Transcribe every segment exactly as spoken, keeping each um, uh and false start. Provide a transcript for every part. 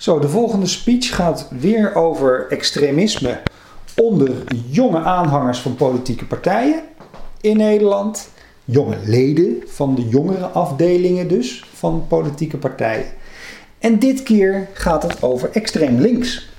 Zo, de volgende speech gaat weer over extremisme onder jonge aanhangers van politieke partijen in Nederland. Jonge leden van de jongere afdelingen dus van politieke partijen. En dit keer gaat het over extreem links.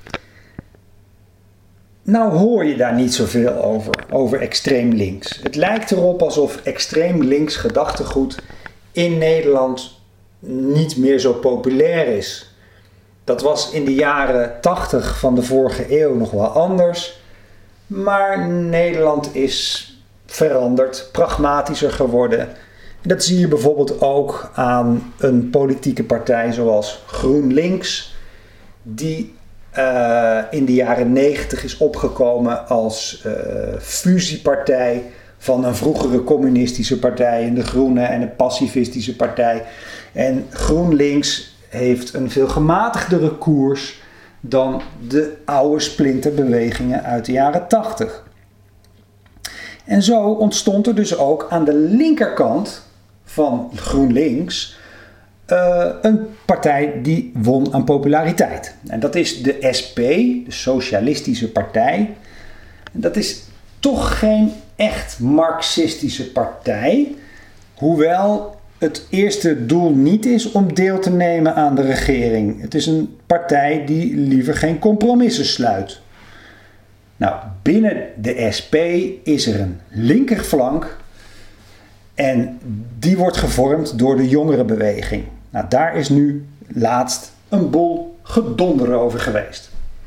Nou hoor je daar niet zoveel over, over extreem links. Het lijkt erop alsof extreem links gedachtegoed in Nederland niet meer zo populair is. Dat was in de jaren tachtig van de vorige eeuw nog wel anders. Maar Nederland is veranderd, pragmatischer geworden. En dat zie je bijvoorbeeld ook aan een politieke partij zoals GroenLinks, die uh, in de jaren negentig is opgekomen als uh, fusiepartij van een vroegere communistische partij, de Groene en een pacifistische partij. En GroenLinks heeft een veel gematigdere koers dan de oude splinterbewegingen uit de jaren tachtig. En zo ontstond er dus ook aan de linkerkant van GroenLinks uh, een partij die won aan populariteit. En dat is de S P, de Socialistische Partij. Dat is toch geen echt marxistische partij, hoewel het eerste doel niet is om deel te nemen aan de regering. Het is een partij die liever geen compromissen sluit. Nou, binnen de S P is er een linkerflank en die wordt gevormd door de jongerenbeweging. Nou, daar is nu laatst een boel gedonder over geweest.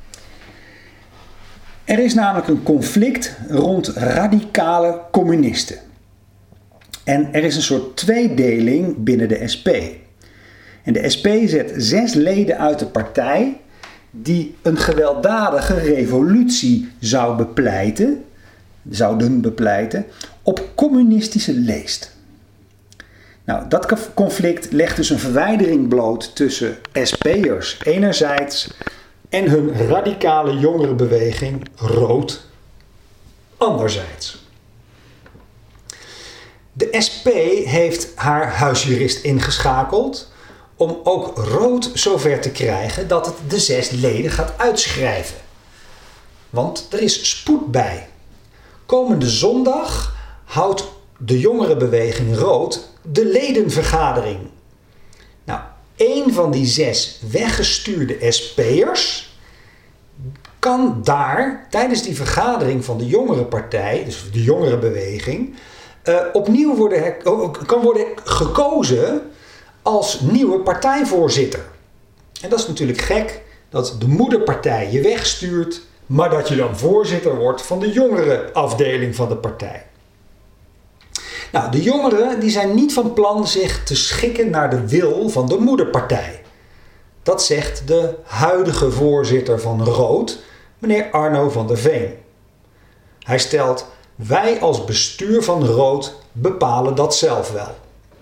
Er is namelijk een conflict rond radicale communisten. En er is een soort tweedeling binnen de S P. En de S P zet zes leden uit de partij die een gewelddadige revolutie zou bepleiten, zouden bepleiten op communistische leest. Nou, dat conflict legt dus een verwijdering bloot tussen S P'ers enerzijds en hun radicale jongerenbeweging Rood anderzijds. De S P heeft haar huisjurist ingeschakeld om ook Rood zover te krijgen dat het de zes leden gaat uitschrijven. Want er is spoed bij. Komende zondag houdt de jongerenbeweging Rood de ledenvergadering. Nou, één van die zes weggestuurde S P'ers kan daar tijdens die vergadering van de jongerenpartij, dus de jongerenbeweging, uh, opnieuw worden, kan worden gekozen als nieuwe partijvoorzitter. En dat is natuurlijk gek dat de moederpartij je wegstuurt, maar dat je dan voorzitter wordt van de jongere afdeling van de partij. Nou, de jongeren die zijn niet van plan zich te schikken naar de wil van de moederpartij. Dat zegt de huidige voorzitter van Rood, meneer Arno van der Veen. Hij stelt: wij als bestuur van Rood bepalen dat zelf wel.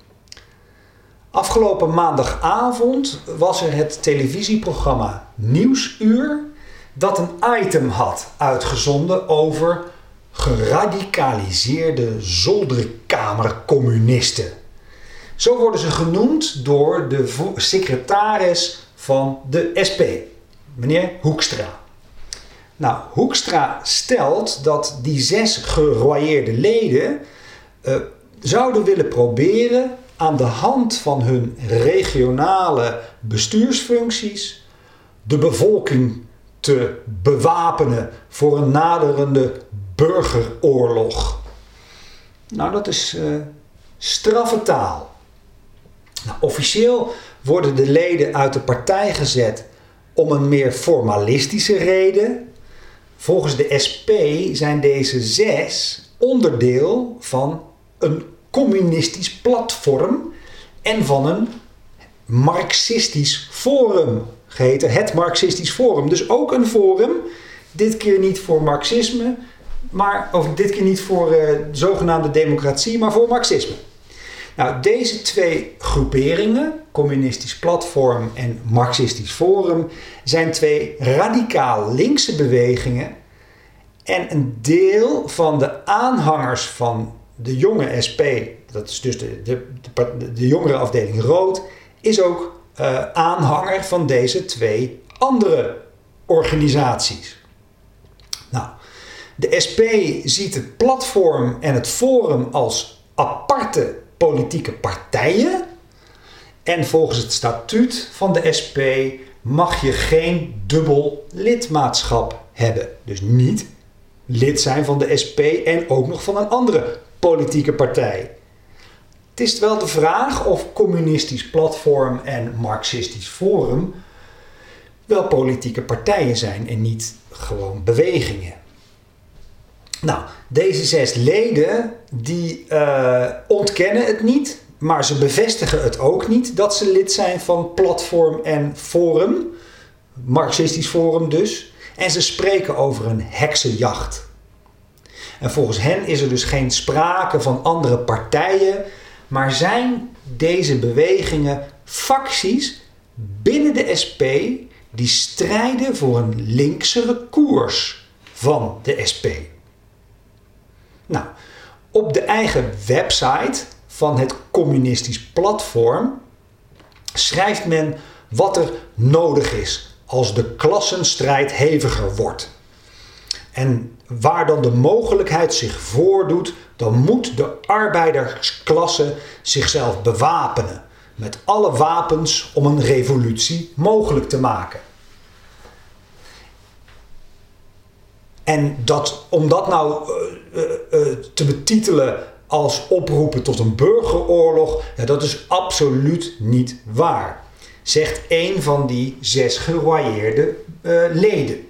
Afgelopen maandagavond was er het televisieprogramma Nieuwsuur dat een item had uitgezonden over geradicaliseerde zolderkamercommunisten. Zo worden ze genoemd door de secretaris van de S P, meneer Hoekstra. Nou, Hoekstra stelt dat die zes geroyeerde leden uh, zouden willen proberen aan de hand van hun regionale bestuursfuncties de bevolking te bewapenen voor een naderende burgeroorlog. Nou, dat is uh, straffe taal. Nou, officieel worden de leden uit de partij gezet om een meer formalistische reden. Volgens de S P zijn deze zes onderdeel van een communistisch platform en van een marxistisch forum, geheten het Marxistisch Forum. Dus ook een forum, dit keer niet voor marxisme, maar of dit keer niet voor uh, zogenaamde democratie, maar voor marxisme. Nou, deze twee groeperingen, communistisch platform en marxistisch forum, zijn twee radicaal linkse bewegingen en een deel van de aanhangers van de jonge S P, dat is dus de, de, de, de jongere afdeling Rood, is ook uh, aanhanger van deze twee andere organisaties. Nou, de S P ziet het platform en het forum als aparte politieke partijen. En volgens het statuut van de S P mag je geen dubbel lidmaatschap hebben. Dus niet lid zijn van de S P en ook nog van een andere politieke partij. Het is wel de vraag of communistisch platform en marxistisch forum wel politieke partijen zijn en niet gewoon bewegingen. Nou, deze zes leden die uh, ontkennen het niet, maar ze bevestigen het ook niet dat ze lid zijn van platform en forum, marxistisch forum dus, en ze spreken over een heksenjacht. En volgens hen is er dus geen sprake van andere partijen, maar zijn deze bewegingen facties binnen de S P die strijden voor een linksere koers van de S P. Nou, op de eigen website van het communistisch platform schrijft men wat er nodig is als de klassenstrijd heviger wordt. En waar dan de mogelijkheid zich voordoet, dan moet de arbeidersklasse zichzelf bewapenen met alle wapens om een revolutie mogelijk te maken. En dat, om dat nou uh, uh, uh, te betitelen als oproepen tot een burgeroorlog, ja, dat is absoluut niet waar, zegt een van die zes geroyeerde uh, leden.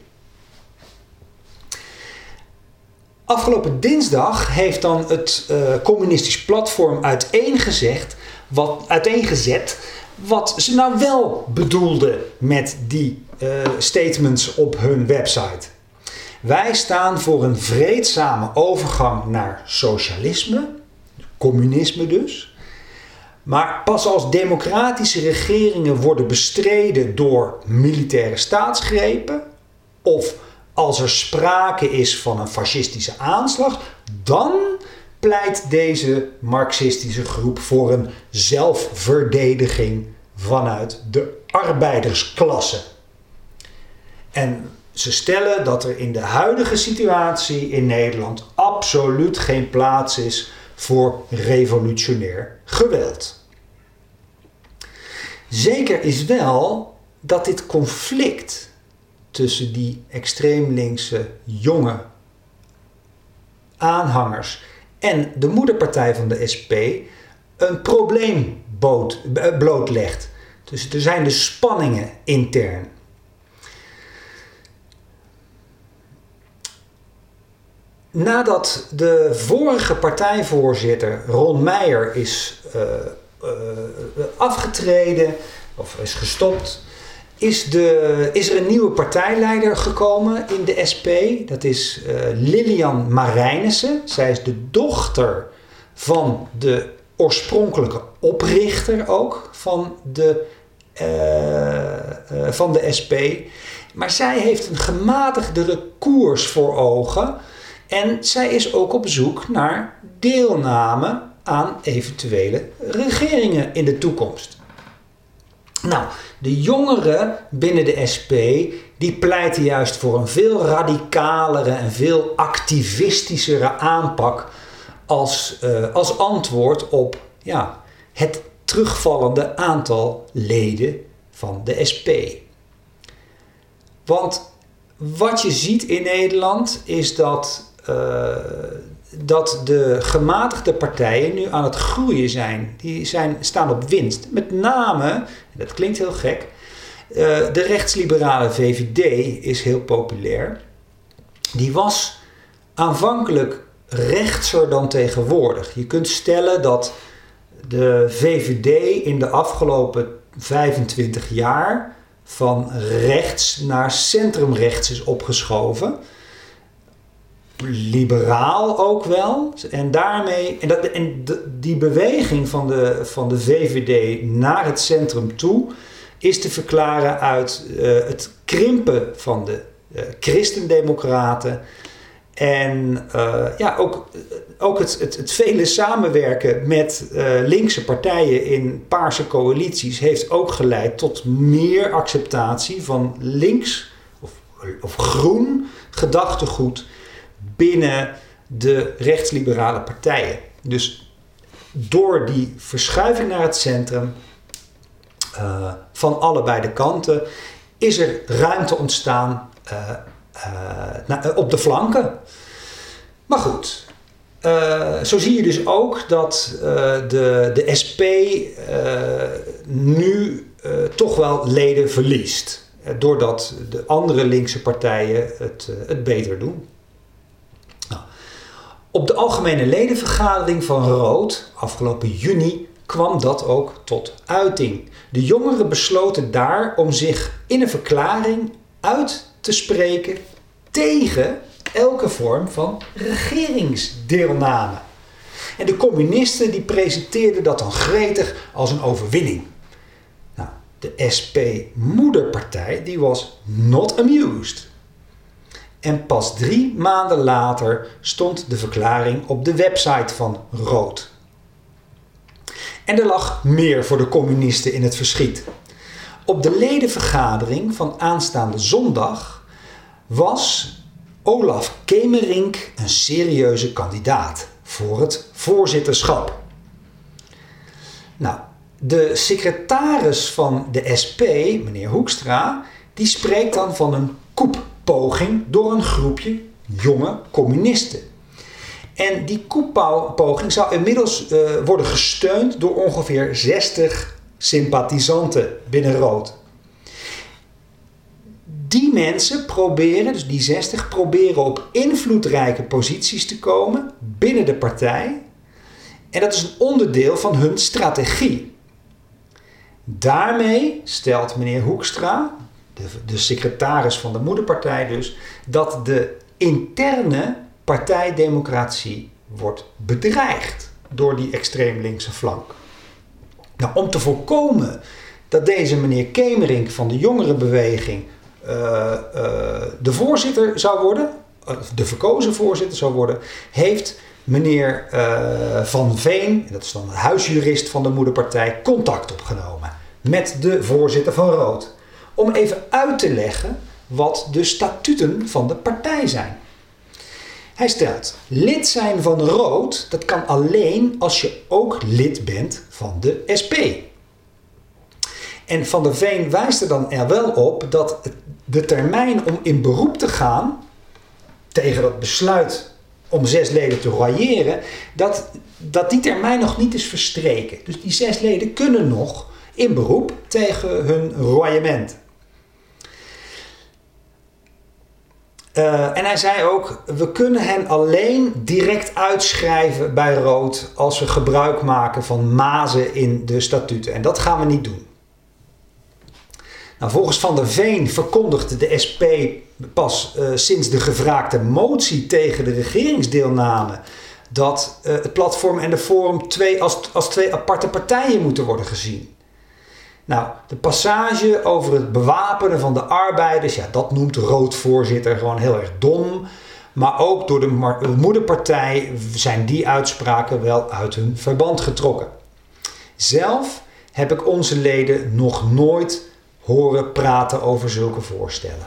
Afgelopen dinsdag heeft dan het uh, communistisch platform uiteengezegd, wat, uiteengezet wat ze nou wel bedoelden met die uh, statements op hun website. Wij staan voor een vreedzame overgang naar socialisme, communisme dus. Maar pas als democratische regeringen worden bestreden door militaire staatsgrepen of als er sprake is van een fascistische aanslag, dan pleit deze marxistische groep voor een zelfverdediging vanuit de arbeidersklasse. En ze stellen dat er in de huidige situatie in Nederland absoluut geen plaats is voor revolutionair geweld. Zeker is wel dat dit conflict tussen die extreem linkse jonge aanhangers en de moederpartij van de S P een probleem bood, blootlegt. Dus er zijn dus spanningen intern. Nadat de vorige partijvoorzitter Ron Meijer is uh, uh, afgetreden of is gestopt, is, de, is er een nieuwe partijleider gekomen in de S P. Dat is uh, Lilian Marijnissen. Zij is de dochter van de oorspronkelijke oprichter ook van de, uh, uh, van de S P. Maar zij heeft een gematigdere koers voor ogen. En zij is ook op zoek naar deelname aan eventuele regeringen in de toekomst. Nou, de jongeren binnen de S P die pleiten juist voor een veel radicalere en veel activistischere aanpak als, uh, als antwoord op ja, het terugvallende aantal leden van de S P. Want wat je ziet in Nederland is dat, uh, dat de gematigde partijen nu aan het groeien zijn. Die zijn, staan op winst. Met name, dat klinkt heel gek, uh, de rechtsliberale V V D is heel populair. Die was aanvankelijk rechtser dan tegenwoordig. Je kunt stellen dat de V V D in de afgelopen vijfentwintig jaar van rechts naar centrumrechts is opgeschoven. Liberaal ook wel. En daarmee, en, dat, en die beweging van de, van de V V D naar het centrum toe is te verklaren uit uh, het krimpen van de uh, christendemocraten En uh, ja, ook, ook het, het, het vele samenwerken met uh, linkse partijen in paarse coalities heeft ook geleid tot meer acceptatie van links of, of groen gedachtegoed binnen de rechtsliberale partijen. Dus door die verschuiving naar het centrum uh, van allebei de kanten is er ruimte ontstaan uh, uh, na, uh, op de flanken. Maar goed, uh, zo zie je dus ook dat uh, de, de S P uh, nu uh, toch wel leden verliest. Uh, doordat de andere linkse partijen het, uh, het beter doen. Nou, op de algemene ledenvergadering van Rood afgelopen juni kwam dat ook tot uiting. De jongeren besloten daar om zich in een verklaring uit te spreken tegen elke vorm van regeringsdeelname. En de communisten die presenteerden dat dan gretig als een overwinning. Nou, de S P-moederpartij die was not amused. En pas drie maanden later stond de verklaring op de website van Rood. En er lag meer voor de communisten in het verschiet. Op de ledenvergadering van aanstaande zondag was Olaf Kemerink een serieuze kandidaat voor het voorzitterschap. Nou, de secretaris van de S P, meneer Hoekstra, die spreekt dan van een koeppoging door een groepje jonge communisten. En die koeppoging zou inmiddels uh, worden gesteund door ongeveer zestig sympathisanten binnen Rood. Die mensen proberen, dus die zestig, proberen op invloedrijke posities te komen binnen de partij. En dat is een onderdeel van hun strategie. Daarmee stelt meneer Hoekstra, de, de secretaris van de moederpartij dus, dat de interne partijdemocratie wordt bedreigd door die extreem linkse flank. Nou, om te voorkomen dat deze meneer Kemerink van de jongerenbeweging uh, uh, de voorzitter zou worden, uh, de verkozen voorzitter zou worden, heeft meneer uh, Van Veen, dat is dan de huisjurist van de moederpartij, contact opgenomen met de voorzitter van Rood. Om even uit te leggen wat de statuten van de partij zijn. Hij stelt, lid zijn van Rood, dat kan alleen als je ook lid bent van de S P. En Van der Veen wijst er dan er wel op dat de termijn om in beroep te gaan tegen dat besluit om zes leden te royeren, dat, dat die termijn nog niet is verstreken. Dus die zes leden kunnen nog in beroep tegen hun royement. Uh, en hij zei ook, we kunnen hen alleen direct uitschrijven bij Rood als we gebruik maken van mazen in de statuten. En dat gaan we niet doen. Nou, volgens Van der Veen verkondigde de S P pas uh, sinds de gevraagde motie tegen de regeringsdeelname dat uh, het platform en de Forum twee, als, als twee aparte partijen moeten worden gezien. Nou, de passage over het bewapenen van de arbeiders, ja, dat noemt de Rood-voorzitter gewoon heel erg dom. Maar ook door de moederpartij zijn die uitspraken wel uit hun verband getrokken. Zelf heb ik onze leden nog nooit horen praten over zulke voorstellen.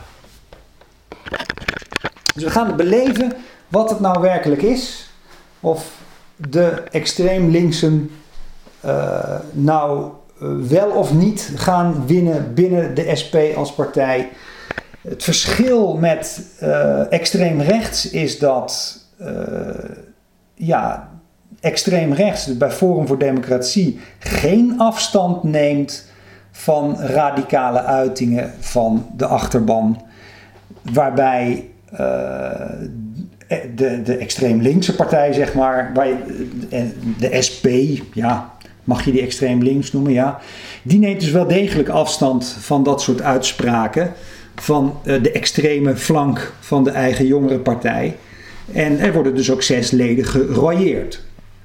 Dus we gaan beleven wat het nou werkelijk is. Of de extreem linksen uh, nou wel of niet gaan winnen binnen de S P als partij. Het verschil met uh, extreem rechts is dat uh, ja, extreem rechts, dus bij Forum voor Democratie, geen afstand neemt van radicale uitingen van de achterban. Waarbij uh, de, de extreem linkse partij, zeg maar, bij de S P, ja, mag je die extreem links noemen, ja. Die neemt dus wel degelijk afstand van dat soort uitspraken van uh, de extreme flank van de eigen jongerenpartij. En er worden dus ook zes leden geroyeerd.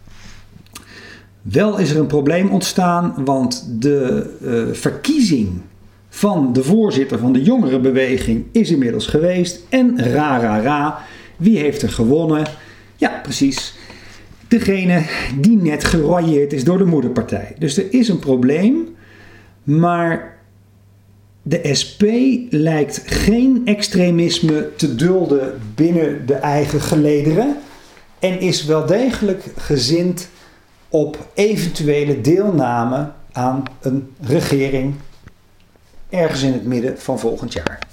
Wel is er een probleem ontstaan, want de uh, verkiezing van de voorzitter van de jongerenbeweging is inmiddels geweest. En ra ra ra, Wie heeft er gewonnen? Ja, precies. Degene die net geroyeerd is door de moederpartij. Dus er is een probleem, maar de S P lijkt geen extremisme te dulden binnen de eigen gelederen en is wel degelijk gezind op eventuele deelname aan een regering ergens in het midden van volgend jaar.